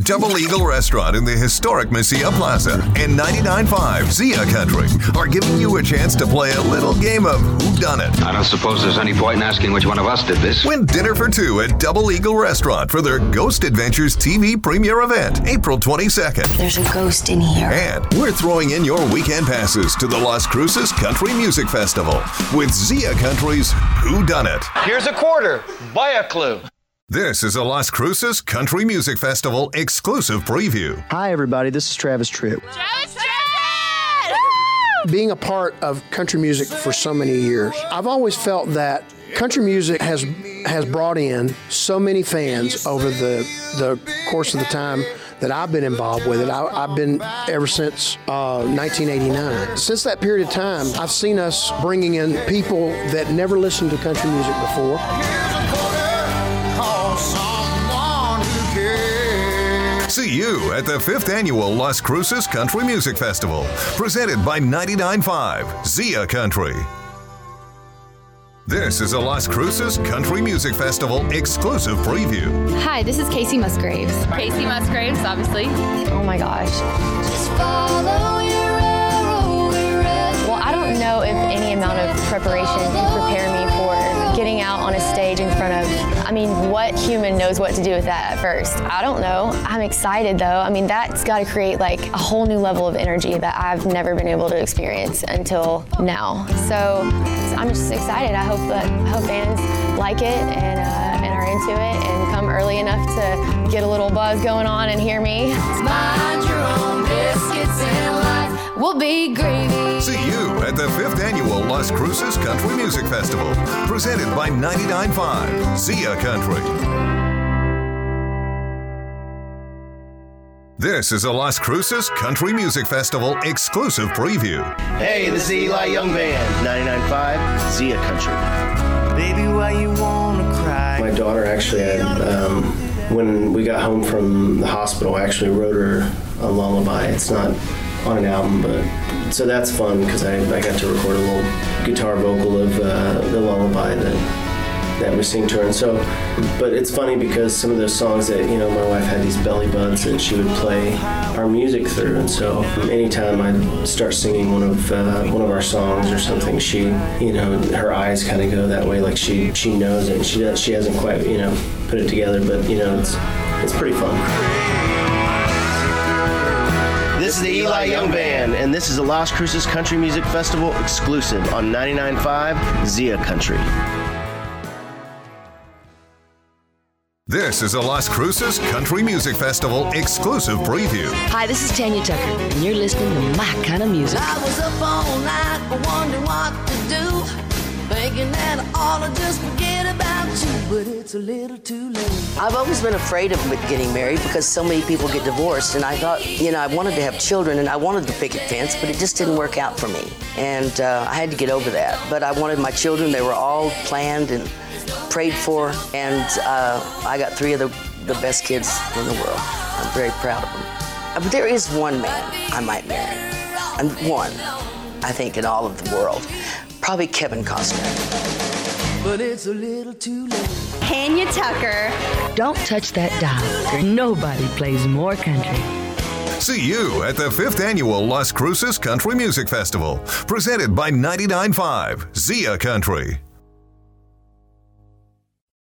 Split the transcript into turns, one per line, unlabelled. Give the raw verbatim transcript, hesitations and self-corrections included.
Double Eagle Restaurant in the historic Mesilla Plaza and ninety-nine point five Zia Country are giving you a chance to play a little game of whodunit.
I don't suppose there's any point in asking which one of us did this.
Win dinner for two at Double Eagle Restaurant for their Ghost Adventures T V premiere event, April twenty-second.
There's a ghost in here.
And we're throwing in your weekend passes to the Las Cruces Country Music Festival with Zia Country's Whodunit.
Here's a quarter. Buy a clue.
This is a Las Cruces Country Music Festival exclusive preview.
Hi, everybody. This is Travis Tritt.
Travis Tritt!
Being a part of country music for so many years, I've always felt that country music has has brought in so many fans over the the course of the time that I've been involved with it. I, I've been ever since uh, nineteen eighty-nine. Since that period of time, I've seen us bringing in people that never listened to country music before.
See you at the fifth Annual Las Cruces Country Music Festival, presented by ninety-nine point five Zia Country. This is a Las Cruces Country Music Festival exclusive preview.
Hi, this is Casey Musgraves.
Casey Musgraves, obviously.
Oh my gosh.
Just follow your arrow wherever.
Well, I don't know if any amount of preparation can prepare me for getting out on a stage in front of, I mean, what human knows what to do with that at first? I don't know. I'm excited though. I mean, that's got to create like a whole new level of energy that I've never been able to experience until now. So I'm just excited. I hope that I hope fans like it and uh, and are into it and come early enough to get a little buzz going on and hear me.
Mind your own biscuits and life will be gravy.
See you at the fifth Annual Las Cruces Country Music Festival, presented by ninety-nine point five Zia Country. This is a Las Cruces Country Music Festival exclusive preview.
Hey, this is Eli Young Band, ninety-nine point five Zia Country.
Baby, why you wanna cry?
My daughter actually had, um, when we got home from the hospital, I actually wrote her a lullaby. It's not on an album, but so that's fun because I, I got to record a little guitar vocal of uh, the lullaby that that we sing to her. And so, but it's funny because some of those songs that, you know, my wife had these belly buds that she would play our music through. And so anytime I start singing one of uh, one of our songs or something, she, you know, her eyes kind of go that way, like she she knows it. She does, she hasn't quite, you know, put it together, but you know, it's it's pretty fun. This is the Eli Young Band, and this is the Las Cruces Country Music Festival exclusive on ninety-nine point five Zia Country.
This is a Las Cruces Country Music Festival exclusive preview.
Hi, this is Tanya Tucker, and you're listening to my kind of music.
I was up all night wondering what to do, thinking that I ought to just forget about you, but it's a little too late.
I've always been afraid of getting married because so many people get divorced, and I thought, you know, I wanted to have children, and I wanted the picket fence, but it just didn't work out for me, and uh, I had to get over that. But I wanted my children. They were all planned and prayed for, and uh, I got three of the, the best kids in the world. I'm very proud of them. Uh, But there is one man I might marry, and one, I think, in all of the world. Probably Kevin Costner.
But it's a little too late.
Tanya Tucker.
Don't touch that dial. Nobody plays more country.
See you at the fifth Annual Las Cruces Country Music Festival, presented by ninety-nine point five Zia Country.